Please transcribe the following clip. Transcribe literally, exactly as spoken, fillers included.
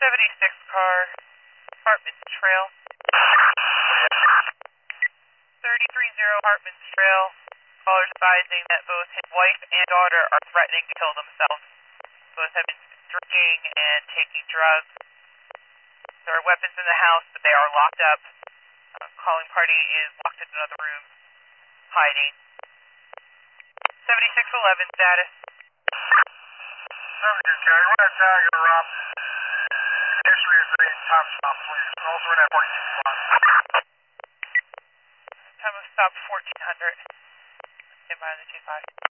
seventy-six car, Hartman's Trail. thirty-three zero Hartman's Trail. Callers advising that both his wife and daughter are threatening to kill themselves. Both have been drinking and taking drugs. There are weapons in the house, but they are locked up. Uh, calling party is locked in another room, hiding. seventy-six eleven status. seventy-two K, run a tag or Rob. History is a time stop, please. Also run that fourteen spot. Time of stop fourteen hundred. Stand by on the two five.